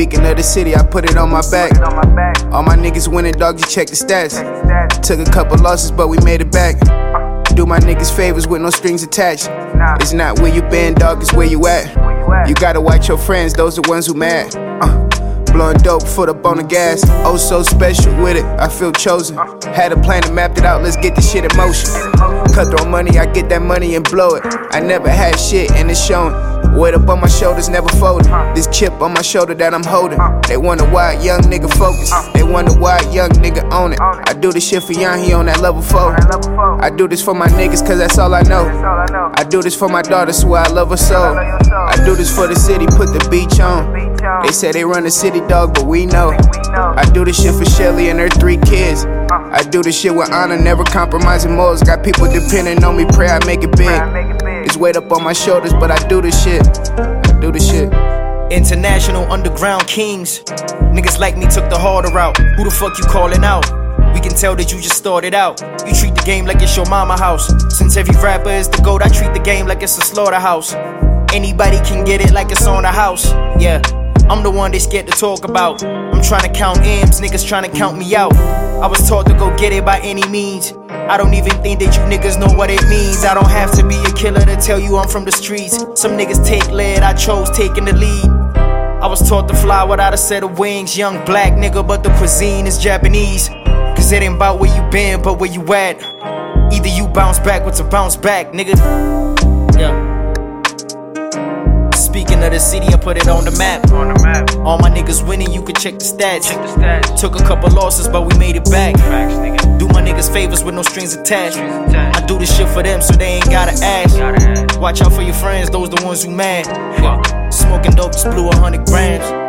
Speaking of the city, I put it on my back. All my niggas winning, dog, you check the stats. Took a couple losses, but we made it back. Do my niggas favors with no strings attached. It's not where you been, dog, it's where you at. You gotta watch your friends, those the ones who mad. Blowing dope, foot up on the gas. Oh, so special with it, I feel chosen. Had a plan and mapped it out, let's get this shit in motion. Cutthroat money, I get that money and blow it. I never had shit and it's showing. Weight up on my shoulders, never folding. This chip on my shoulder that I'm holding. They wonder why a young nigga focus. They wonder why a young nigga own it. I do this shit for young, he on that level 4. I do this for my niggas, cause that's all I know. I do this for my daughter, swear I love her so. I do this for the city, put the beach on. They say they run the city, dog, but we know. I do this shit for Shelly and her 3 kids. I do this shit with honor, never compromising morals. Got people depending on me, pray I make it big. It's weight up on my shoulders, but I do this shit. I do this shit. International underground kings. Niggas like me took the harder route. Who the fuck you calling out? We can tell that you just started out. You treat the game like it's your mama house. Since every rapper is the GOAT, I treat the game like it's a slaughterhouse. Anybody can get it like it's on the house. Yeah, I'm the one they scared to talk about. I'm trying to count M's, niggas trying to count me out. I was taught to go get it by any means. I don't even think that you niggas know what it means. I don't have to be a killer to tell you I'm from the streets. Some niggas take lead, I chose taking the lead. I was taught to fly without a set of wings. Young black nigga, but the cuisine is Japanese. Cause it ain't about where you been, but where you at. Either you bounce backwards or bounce back, nigga. Yeah. Speaking of the city, I put it on the map. All my niggas winning, you can check the stats. Took a couple losses, but we made it back. Do my niggas favors with no strings attached. I do this shit for them, so they ain't gotta ask. Watch out for your friends, those the ones who mad. Smoking dope, just blew 100 grams.